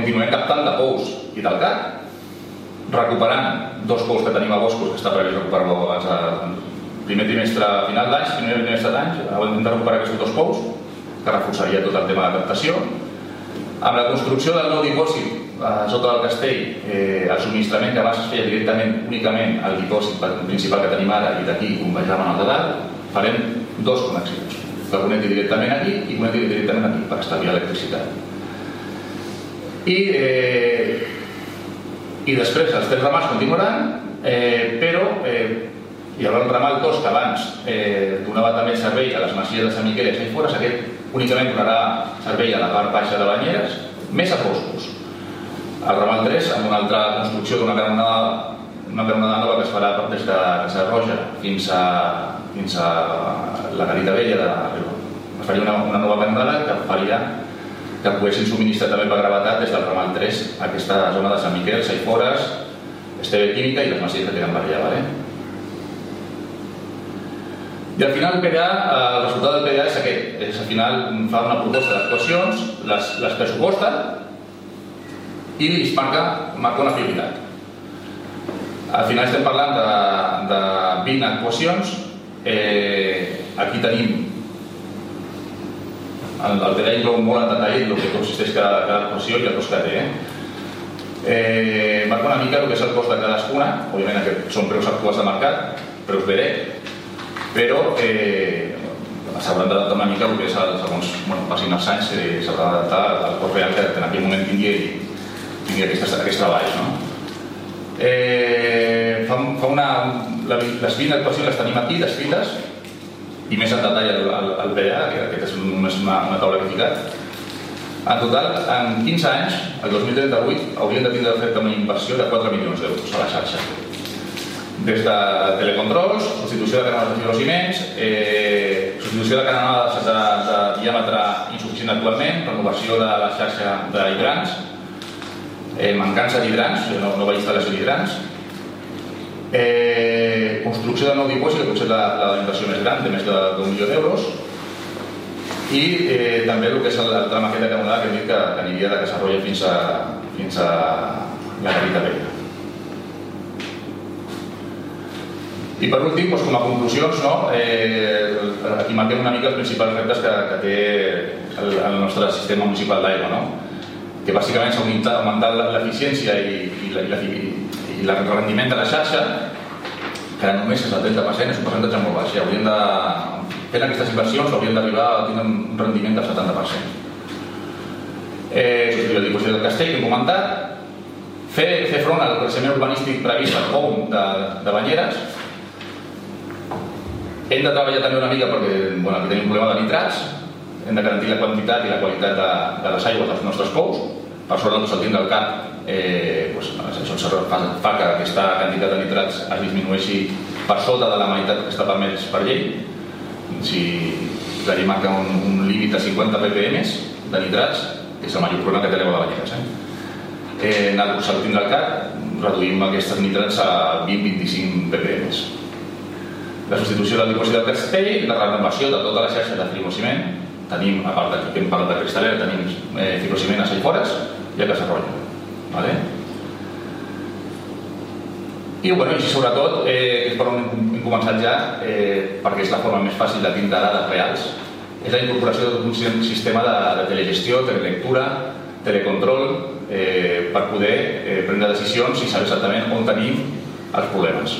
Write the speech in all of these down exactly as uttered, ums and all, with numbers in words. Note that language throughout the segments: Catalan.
continuem captant de pous i del C A C, recuperant dos pous que tenim a Boscos, que està previst recuperar-lo abans del primer trimestre final d'any, primer trimestre d'any, hem de recuperar aquests dos pous, que reforçaria tot el tema de captació. Amb la construcció del nou dipòsit sota del castell, el subministrament que abans es feia directament, únicament al dipòsit principal que tenim ara i d'aquí convejaven al de dalt, farem dos connexions, que connecti directament aquí i connecti directament aquí per estalviar electricitat. I, eh, i després els tres ramals continuaran, eh, però eh, hi haurà un ramal dos que abans eh, donava també servei a les masies de Sant Miquel i a Saifores, aquest únicament donarà servei a la part baixa de Banyeres, més a Boscos. El ramal tres, amb una altra construcció d'una canonada, una canonada nova que es farà des de Casa Roja fins a, fins a la Garita Vella de Riu. Es faria una, una nova canonada que faria que poguessin subministrar també per gravetat des del ramal tres a aquesta zona de Sant Miquel, Saifores, Esteve Química i les masies que queden per allà. ¿Vale? I al final el P D A, el resultat del P D A és aquest, és al final fa una proposta d'actuacions, les, les pressuposta i es marca, marca una prioritat. Al final estem parlant de, de vint actuacions, eh, aquí tenim el, el P D A inclou molt en detall el que consisteix cada, cada actuació i el cost que té. Eh? Eh, marca una mica el que és el cost de cadascuna, òbviament aquests són preus actuals de mercat, preus B D E, però eh, s'hauran d'adaptar una mica el que és el, segons bueno, passin els anys eh, s'haurà d'adaptar al cost real que en aquell moment tingui, tingui aquests, aquests treballs. No? Eh, fa, fa una, la, les vint actuacions les tenim aquí descrites i més en detall al, al, al P D A, que aquest és només una, una taula que he ficat. En total, en quinze anys, el dos mil trenta-vuit, hauríem de tindre fet una inversió de quatre milions d'euros a la xarxa. Des de telecontrols, substitució de canonades de fibrociments, eh, substitució de canonades de, de diàmetre insuficient actualment, renovació de la xarxa d'hidrants, eh, mancança d'hidrants, no, nova instal·lació d'hidrants, eh, construcció de nou dipòsit, que potser és la, la inversió més gran, de més d'un milió d'euros, i eh, també el que és el, el tram aquest de canonada que hem dit que, que aniria de Casa Roja fins a, fins a la Garita Vella. I per últim, doncs, com a conclusions, no, eh, aquí marquem una mica els principals reptes que, que té el, el nostre sistema municipal d'aigua, no? Que bàsicament s'ha augmentat l'eficiència i, i, la, i, i el rendiment de la xarxa, que només és el trenta per cent, és un percentatge molt baix. Hauríem de, fent aquestes inversions hauríem d'arribar a tenir un rendiment del setanta per cent. Eh, el dipòsit del castell, que hem comentat, fer, fer front al creixement urbanístic previst al P O M de, de Banyeres. Hem de treballar també una mica perquè bueno, aquí tenim un problema de nitrats, hem de garantir la quantitat i la qualitat de, de les aigües dels nostres pous. Per sort nosaltres al tindre el cap, eh, doncs, això fa, fa que aquesta quantitat de nitrats es disminueixi per sota de la meitat que està permès per llei. Si la llei marca un, un límit de cinquanta ppm de nitrats, és el major problema que té l'aigua de Banyeres. Eh? Eh, nosaltres al tindre el cap, reduïm aquests nitrats a vint a vint-i-cinc ppm. La substitució del dipòsit del castell, la renovació de tota la xarxa de fibrociment. Tenim, a part que hem parlat de Cristalera, tenim eh, fibrociment a Saifores i a Casa Roja. Vale? I bueno, i sobretot, eh, que és per on hem començat ja, eh, perquè és la forma més fàcil de tindre dades reals, és la incorporació d'un sistema de, de telegestió, telelectura, telecontrol, eh, per poder eh, prendre decisions i saber exactament on tenim els problemes.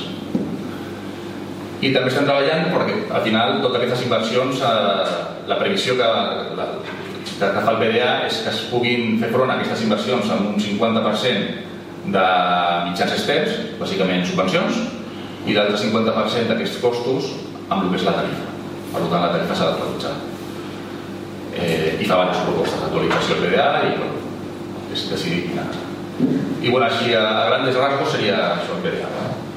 I també estem treballant perquè al final totes aquestes inversions, eh, la previsió que, la, que fa el P D A és que es puguin fer front a aquestes inversions amb un cinquanta per cent de mitjans externs, bàsicament subvencions, i l'altre cinquanta per cent d'aquests costos amb el que és la tarifa. Per tant, la tarifa s'ha d'actualitzar. Eh, I fa diverses propostes d'actualització al P D A i bueno, és decidir quina. I bueno, així a grandes rasgos seria això el P D A.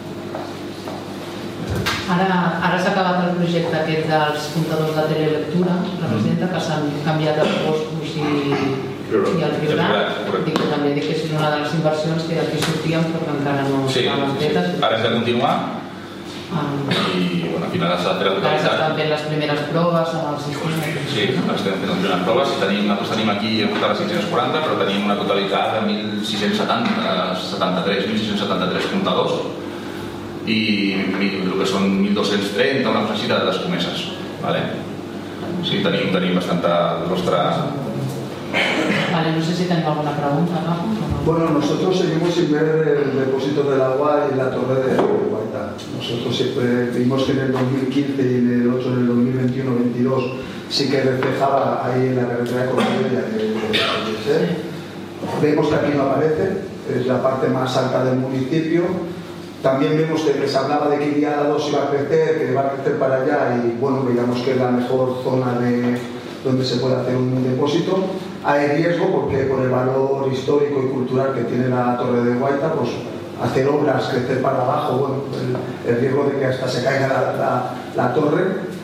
Ara, ara s'ha acabat el projecte aquest dels comptadors de telelectura, representa que s'han canviat els costos i, i el priorat. Dic que també dic que és una de les inversions que d'aquí sortíem però que encara no sí, estaven fetes. Sí. Ara hem de continuar y bueno, al final has de fer la totalitat. Ara s'estan fent les primeres proves amb el sistema. Sí, estem fent les primeres proves i tenim, nosaltres tenim aquí en total cinc-cents quaranta, però tenim una totalitat de mil sis-cents setanta-tres comptadors i el que són mil dos-cents trenta, una cosa així de les comeses. Vale? Sí, tenim, tenim bastanta nostra... Vale, no sé si tengo alguna pregunta, ¿no? Bueno, nosotros seguimos sin ver el depósito del agua y la torre de Guaita. Nosotros siempre vimos que en el dos mil quince y en el otro, en el dos mil veintiuno veintidós, sí que reflejaba ahí en la carretera de Colombia de, de, de ser. Vemos que aquí no aparece, es la parte más alta del municipio. También vemos que, que se hablaba de que Iriada dos iba a crecer, que iba a crecer para allá y bueno, veíamos que es la mejor zona de donde se puede hacer un depósito. Hay riesgo porque por el valor histórico y cultural que tiene la torre de Guaita, pues hacer obras, crecer para abajo, bueno, el, el riesgo de que hasta se caiga la, la, la torre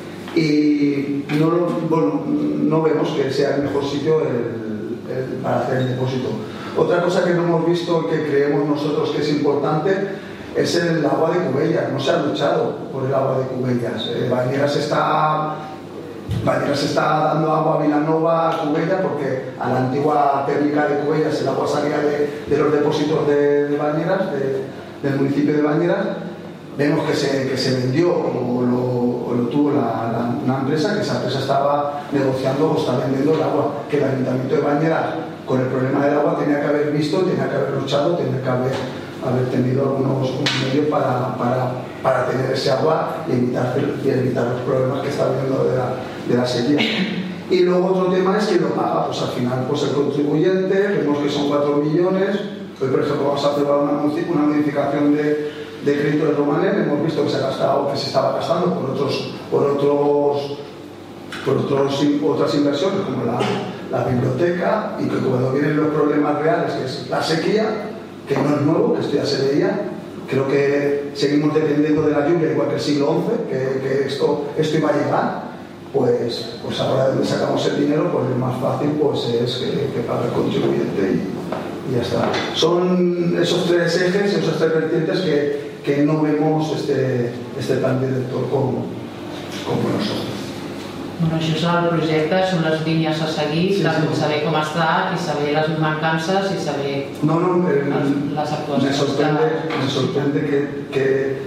y no, lo, bueno, no vemos que sea el mejor sitio el, el, para hacer el depósito. Otra cosa que no hemos visto y que creemos nosotros que es importante es el agua de Cubellas. No se ha luchado por el agua de Cubellas. Eh, Bañeras está... Bañeras está dando agua a Vilanova, a Cubellas, porque a la antigua térmica de Cubellas el agua salía de, de los depósitos de, de Bañeras, de, del municipio de Bañeras. Vemos que se, que se vendió o lo, o lo tuvo la, la, una empresa, que esa empresa estaba negociando o está vendiendo el agua, que el ayuntamiento de Bañeras, con el problema del agua, tenía que haber visto, tenía que haber luchado, tenía que haber, haber tenido algunos medios para, para, para tener ese agua y evitar, y evitar los problemas que está habiendo de la, de la sequía. Y luego otro tema es quién lo paga, pues al final pues el contribuyente, vemos que son cuatro millones. Hoy por ejemplo vamos a aprobar una, una modificación de, de crédito de Romanet, hemos visto que se ha gastado, que se estaba gastando por otros, por otros, por otros otras inversiones como la, la biblioteca, y que cuando vienen los problemas reales, que es la sequía, que no es nuevo, que esto ya se veía. Creo que seguimos dependiendo de la lluvia igual que el siglo once, que, que esto, esto iba a llegar. Pues, pues ahora de donde sacamos el dinero, pues lo más fácil pues es que, que pague el contribuyente y, y ya está. Son esos tres ejes, esas tres vertientes que, que no vemos este, este plan director como, como nosotros. Bueno, això és el projecte, són les línies a seguir, sí, sí. Saber com està i saber les mancances i saber no, no, el, les actuacions. Me sorprende, me sorprende que, que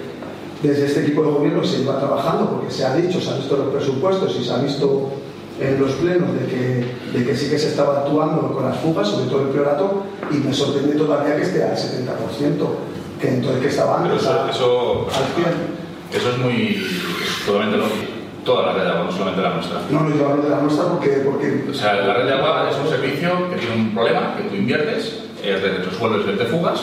desde este equipo de gobierno se iba trabajando, porque se ha dicho, se han visto los presupuestos y se ha visto en los plenos de que, de que sí que se estaba actuando con las fugas, sobre todo el priorato, y me sorprende todavía que esté al setenta por ciento, que entonces que estaba antes. Pero eso, eso, eso es muy, es totalmente lógico. Toda la red de agua, no solamente la nuestra. No, no, yo hablo de la nuestra porque, porque... O sea, la red de agua es un servicio que tiene un problema, que tú inviertes, eh, resuelves veinte fugas,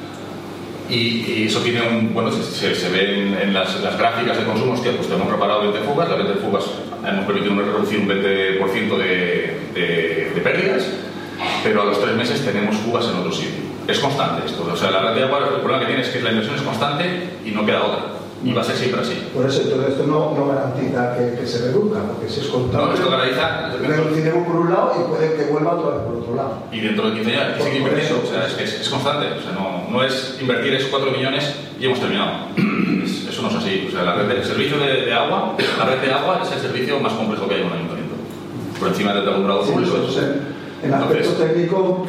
y, y eso tiene un... Bueno, se, se, se ve en, en las, las gráficas de consumo, hostia, pues te hemos preparado veinte fugas, las veinte fugas hemos permitido reducir un veinte por ciento de, de, de pérdidas, pero a los tres meses tenemos fugas en otro sitio. Es constante esto, o sea, la red de agua, el problema que tiene es que la inversión es constante y no queda otra. Y va a ser siempre así. Por eso, todo esto no, no garantiza que, que se reduzca, porque si es contable, no, esto garantiza reduciremos por un lado y puede que vuelva otra vez por otro lado. Y dentro de quince años, que sigue invirtiendo, o sea, es, es, es constante, o sea, no, no es invertir esos cuatro millones y hemos terminado. Es, eso no es así. O sea, la red de, el servicio de, de agua, la red de agua es el servicio más complejo que hay en un ayuntamiento. Por encima del alumbrado sí, público. Pues, en aspecto Entonces, técnico.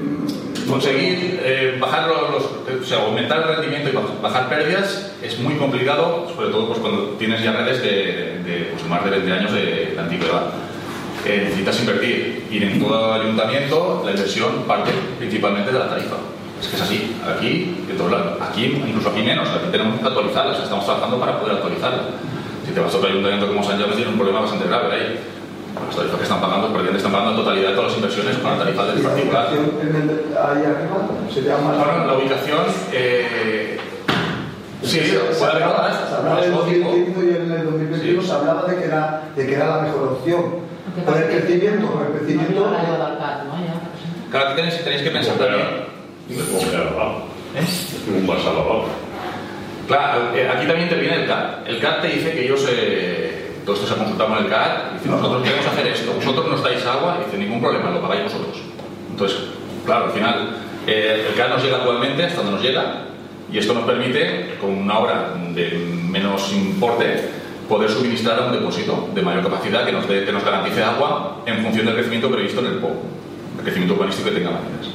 Conseguir eh, bajar los, o sea, aumentar el rendimiento y bajar pérdidas es muy complicado, sobre todo pues, cuando tienes ya redes de, de pues, más de veinte años de, de antigüedad. Eh, necesitas invertir y en todo el ayuntamiento la inversión parte principalmente de la tarifa. Es que es así, aquí, en todos lados, aquí, incluso aquí menos, aquí tenemos que actualizarla, o sea, estamos trabajando para poder actualizarla. Si te vas a otro ayuntamiento como San Jaume, tiene un problema bastante grave ahí. Las tarifas que están pagando, porque están pagando la totalidad de todas las inversiones con la tarifa del particular. ¿Ahí arriba? ¿Se llama? Bueno, la ubicación. Eh, sí, puede haber otras. Se hablaba del dos mil quince y en el dos mil veintiuno sí. Se hablaba de que, era, de que era la mejor opción. Por el crecimiento, por el crecimiento. Claro, aquí tenéis, tenéis que pensar también. Es como que abajo. Es como un pasado abajo. Claro, aquí también interviene el C A D. El C A D te dice que ellos. Eh, Todo esto se ha consultado con el C A D y dice, nosotros queremos hacer esto, vosotros nos dais agua, y dice, ningún problema, lo pagáis vosotros. Entonces, claro, al final, eh, el C A D nos llega actualmente hasta donde nos llega, Y esto nos permite, con una obra de menos importe, poder suministrar a un depósito de mayor capacidad que nos, de, que nos garantice agua en función del crecimiento previsto en el P O U, el crecimiento urbanístico que tenga Manises.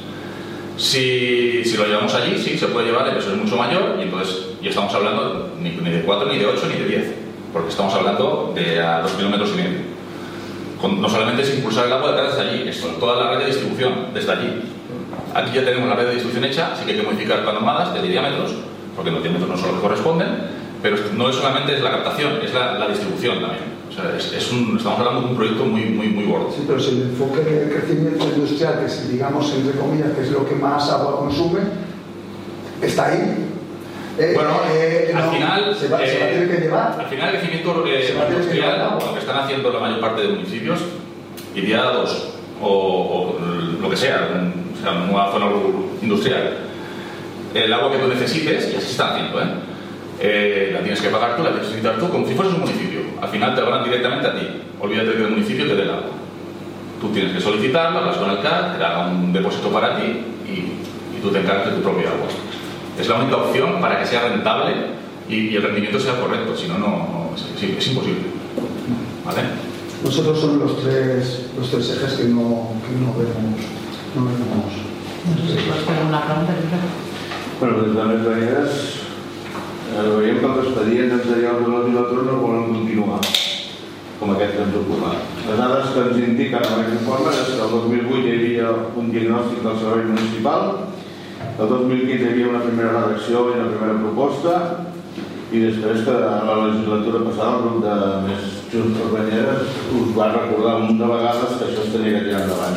Si, si lo llevamos allí, sí, se puede llevar, el peso es mucho mayor y entonces ya estamos hablando ni, ni de cuatro, ni de ocho, ni de diez, porque estamos hablando de a dos kilómetros y medio. Con, no solamente es impulsar el agua de acá desde allí, es toda la red de distribución desde allí. Aquí ya tenemos la red de distribución hecha, así que hay que modificar planomadas de diámetros, porque los diámetros no son los que corresponden, pero no es solamente es la captación, es la, la distribución también. O sea, es, es un, estamos hablando de un proyecto muy, muy, muy gordo. Sí, pero si el enfoque del crecimiento industrial, que es, digamos, entre comillas, que es lo que más agua consume, está ahí. Eh, bueno, eh, al no, final se va, eh, se va a tener que llevar. Al final el crecimiento eh, industrial, lo que están haciendo la mayor parte de municipios, iría a dos, o, o lo que sea, un, o sea, una nueva zona industrial. El agua que tú necesites, y así se está haciendo, ¿eh? Eh, la tienes que pagar tú, la tienes que necesitar tú, como si fueras un municipio. Al final te van directamente a ti. Olvídate que el municipio te dé el agua. Tú tienes que solicitarlo, hablas con el C A D, te haga un depósito para ti y, y tú te encargas de tu propia agua. Es la única opción para que sea rentable y, y el rendimiento sea correcto, si no, no es, es imposible. ¿Vale? Nosotros son los tres, los tres ejes que no, que no vemos. No vemos. No sé si puedes fer una pregunta. Bueno, de totes maneres, eh, veiem que els expedients anteriors de la legislatura no volen continuar com aquest que ens ocupa. Les dades que ens indiquen en aquest informe és que el dos mil vuit hi havia un diagnòstic del servei municipal, el dos mil quinze hi havia una primera redacció i una primera proposta, i després que a la legislatura passada el grup de més Junts per Banyeres us va recordar un munt de vegades que això es tenia que tirar endavant.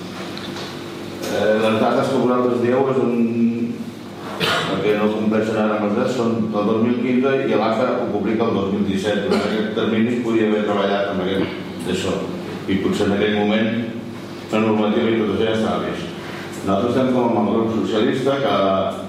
Eh, les dades que vosaltres dieu és un... el que no compleixen ara amb els drets són del dos mil quinze i l'A C A ho publica el dos mil disset. Durant aquest termini es podia haver treballat amb aquest d'això i potser en aquell moment la normativa i tot això ja estava vist. Nosaltres estem com amb el grup socialista que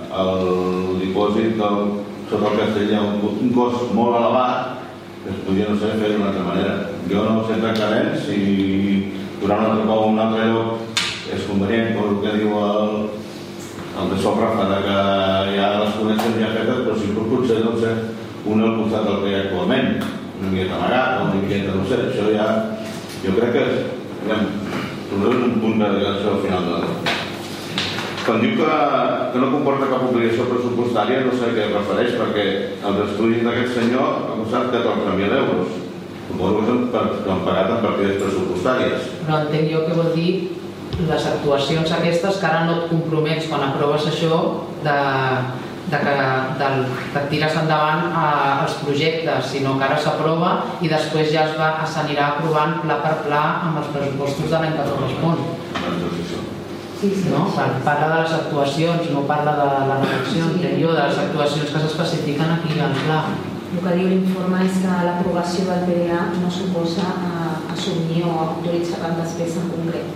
el dipòsit del, sota el castell hi ha un, un cost molt elevat que es podia, no sé, fer d'una altra manera. Jo no sé exactament si durant un altre cop o un altre lloc és convenient, com el que diu el, el de Sol Rafa, que hi ha les connexions ja fetes, però si potser, no sé, un al costat del que hi ha actualment, una miqueta amagat o una miqueta, no sé, això ja... Jo crec que trobem un punt de direcció al final de la... Quan diu que, que no comporta cap obligació pressupostària, no sé a què es refereix, perquè els estudis d'aquest senyor ha costat catorze mil euros. Suposo que han pagat en partides pressupostàries. Però entenc jo que vol dir les actuacions aquestes que ara no et compromets quan aproves això de, de que, del, que tires endavant a, els projectes, sinó que ara s'aprova i després ja es va, s'anirà aprovant pla per pla amb els pressupostos de l'any que correspon. Sí, sí. No? Parla de les actuacions, no parla de la redacció, entenc jo, de les actuacions que s'especifiquen aquí al pla. El que diu l'informe és que l'aprovació del P D A no suposa assumir o autoritzar cap despesa en concret.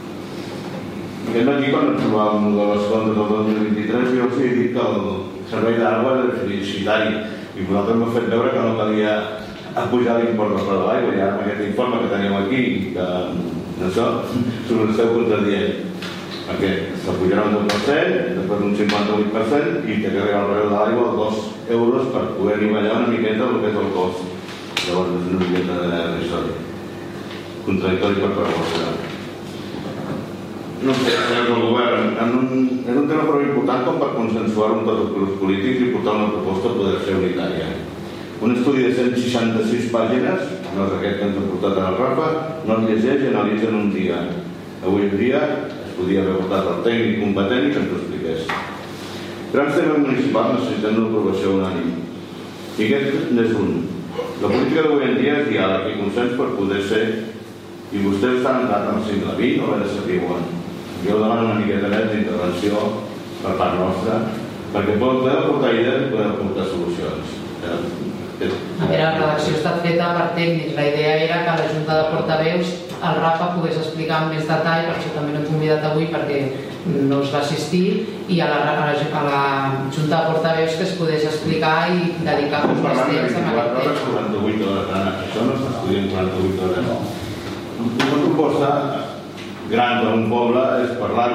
Aquest matí, quan ens trobàvem de les comptes del dos mil vint-i-tres, jo els he dit que el servei d'aigua era deficitari i vosaltres m'heu fet veure que no calia apujar l'import del preu de l'aigua i ara amb aquest informe que tenim aquí que això s'ho esteu contradient perquè s'apujarà un deu per cent, després un cinquanta-vuit per cent i té que arribar al preu de l'aigua a dos euros per poder nivellar una miqueta el que és el cost. Llavors és una miqueta de història contradictori per part. No sé, el govern en un, és un tema prou important com per consensuar amb tots els grups polítics i portar una proposta a poder ser unitària. Un estudi de cent seixanta-sis pàgines, no és aquest que ens ha portat en el Rafa, no es llegeix i analitza en un dia. Avui en dia es podia haver portat el tècnic competent i que ens ho expliqués. Grans temes municipals necessiten una aprovació unànime. I aquest n'és un. La política d'avui en dia és diàleg i consens per poder ser, i vostès estan entrant en el cinc de vint o a veure si diuen. Jo demano una miqueta més d'intervenció per part nostra, perquè podem aportar idees i podem aportar solucions. A veure, la redacció ha estat feta per tècnics. La idea era que la Junta de Portaveus, el Rafa, pogués explicar amb més detall, per això també no hem convidat avui perquè no es va assistir, i a la, a la, a la Junta de Portaveus que es pogués explicar i dedicar uns més temps a aquest temps. quaranta-vuit hores, això no s'estudia en quaranta-vuit hores. Una proposta gran per un poble és parlar-ho amb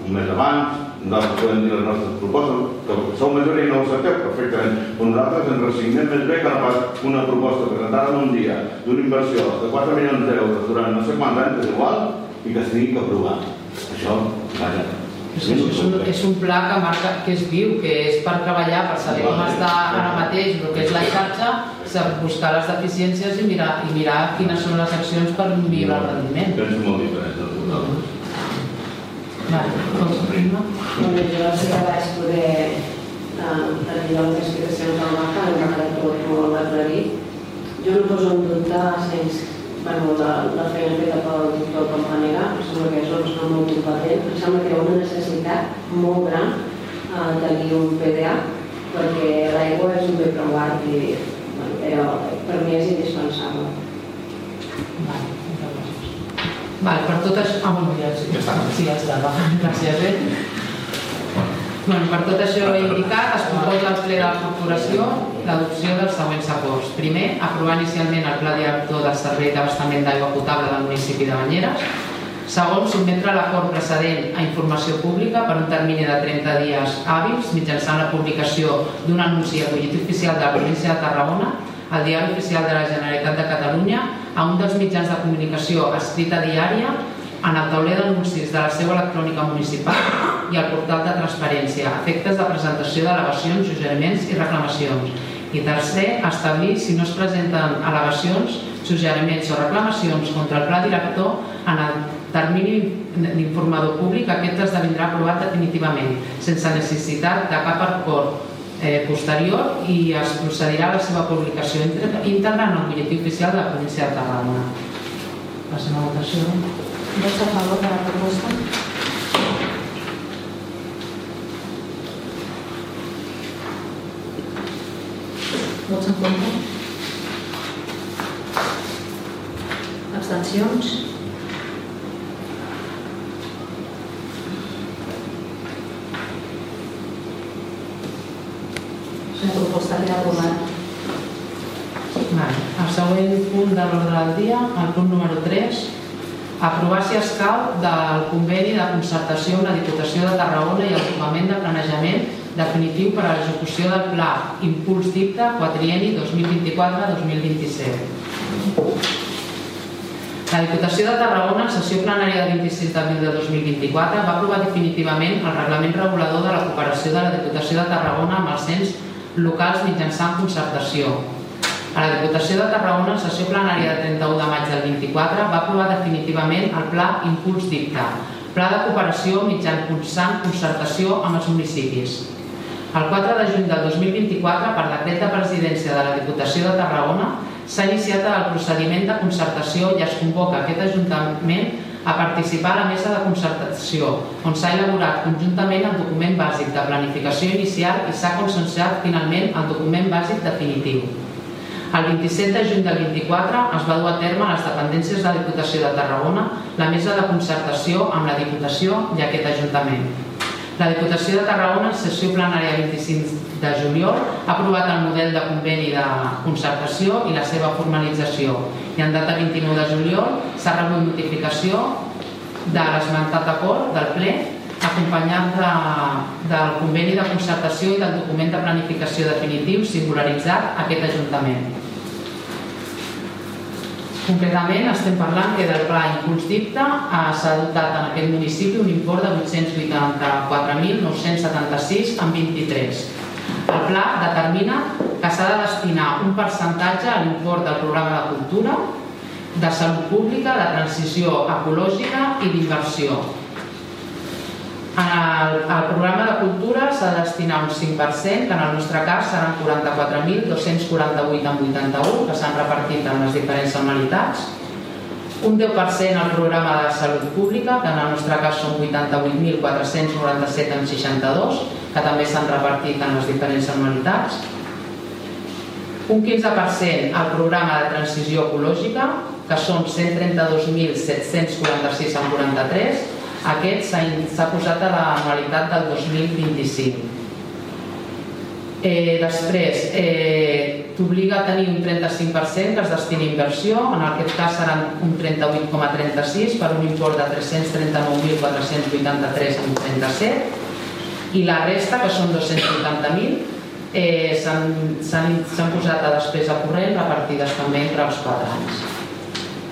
un mes abans, nosaltres podem dir les nostres propostes, que sou majoria i no ho sabeu perfectament, però nosaltres ens resignem més bé que no pas una proposta presentada en un dia d'una inversió de quatre milions d'euros durant no sé quants anys, és igual, i que s'hagi d'aprovar. Això, vaja. És un, és un pla que marca, que és viu, que és per treballar, per saber com està ara mateix el que és la xarxa, buscar les deficiències i mirar, i mirar quines són les accions per millorar el rendiment. Penso molt diferent del total. Vale, doncs, Rima. Bueno, jo sí que vaig poder tenir les explicacions del Marc, que m'ha quedat tot molt aclarit. Jo no poso en dubte sens, bueno, la, la feina feta pel doctor Campanera, em sembla que és una persona molt competent, em sembla que hi ha una necessitat molt gran eh, de tenir un P D A, perquè l'aigua és un bé preuat i bueno, però, per mi és indispensable. Vale. Vale, per tot això... Ah, bueno, ja, ja està. Sí, ja està. Gràcies, eh? Bueno, per tot això indicat, es proposa al ple de la corporació l'adopció dels següents acords. Primer, aprovar inicialment el pla director del servei d'abastament d'aigua potable del municipi de Banyeres. Segon, sotmetre l'acord precedent a informació pública per un termini de trenta dies hàbils mitjançant la publicació d'un anunci al butlletí oficial de la província de Tarragona, al Diari Oficial de la Generalitat de Catalunya, a un dels mitjans de comunicació escrita diària, en el tauler d'anuncis de la seu electrònica municipal i al portal de transparència, a efectes de presentació d'al·legacions, suggeriments i reclamacions. I tercer, establir si no es presenten al·legacions, suggeriments o reclamacions contra el pla director en el termini d'informador públic, aquest esdevindrà aprovat definitivament, sense necessitat de cap acord Eh, posterior i es procedirà a la seva publicació íntegra en el butlletí oficial de la província de Tarragona. Passem a votació. Vots a favor de la proposta? Vots en contra? Abstencions? La proposta queda aprovada. El següent punt de l'ordre del dia, el punt número tres, aprovar si escau del conveni de concertació amb la Diputació de Tarragona i el document de planejament definitiu per a l'execució del Pla Impuls Dicta quadrienni dos mil vint-i-quatre a dos mil vint-i-set. La Diputació de Tarragona, en sessió plenària del vint-i-sis d'abril de dos mil vint-i-quatre, va aprovar definitivament el reglament regulador de la cooperació de la Diputació de Tarragona amb els ens locals mitjançant concertació. A la Diputació de Tarragona, en sessió plenària del trenta-u de maig del vint-i-quatre, va aprovar definitivament el Pla Impuls Dicta, Pla de cooperació mitjançant concertació amb els municipis. El quatre de juny del dos mil vint-i-quatre, per decret de presidència de la Diputació de Tarragona, s'ha iniciat el procediment de concertació i es convoca aquest Ajuntament a participar a la mesa de concertació, on s'ha elaborat conjuntament el document bàsic de planificació inicial i s'ha consensuat finalment el document bàsic definitiu. El vint-i-set de juny del vint-i-quatre es va dur a terme a les dependències de la Diputació de Tarragona la mesa de concertació amb la Diputació i aquest Ajuntament. La Diputació de Tarragona, en sessió plenària vint-i-cinc de juliol, ha aprovat el model de conveni de concertació i la seva formalització. I en data vint-i-nou de juliol s'ha rebut notificació de l'esmentat acord del ple, acompanyat del conveni de concertació i del document de planificació definitiu singularitzat a aquest Ajuntament. Concretament, estem parlant que del Pla Impuls Dicta s'ha dotat en aquest municipi un import de vuit-cents vuitanta-quatre mil nou-cents setanta-sis coma vint-i-tres. El pla determina que s'ha de destinar un percentatge a l'import del programa de cultura, de salut pública, de transició ecològica i d'inversió. Al programa de cultura s'ha de destinar un cinc per cent, que en el nostre cas seran quaranta-quatre mil dos-cents quaranta-vuit coma vuitanta-u, que s'han repartit en les diferents anualitats. Un deu per cent al programa de salut pública, que en el nostre cas són vuitanta-vuit mil quatre-cents noranta-set coma seixanta-dos, que també s'han repartit en les diferents anualitats. Un quinze per cent al programa de transició ecològica, que són cent trenta-dos mil set-cents quaranta-sis coma quaranta-tres. Aquest s'ha posat a l'anualitat del dos mil vint-i-cinc. Després, t'obliga a tenir un trenta-cinc per cent que es destina a inversió, en aquest cas seran un trenta-vuit coma trenta-sis per un import de tres-cents trenta-nou mil quatre-cents vuitanta-tres coma trenta-set, i la resta, que són dos-cents vuitanta mil, s'han posat a despesa corrent repartides també entre els quatre anys.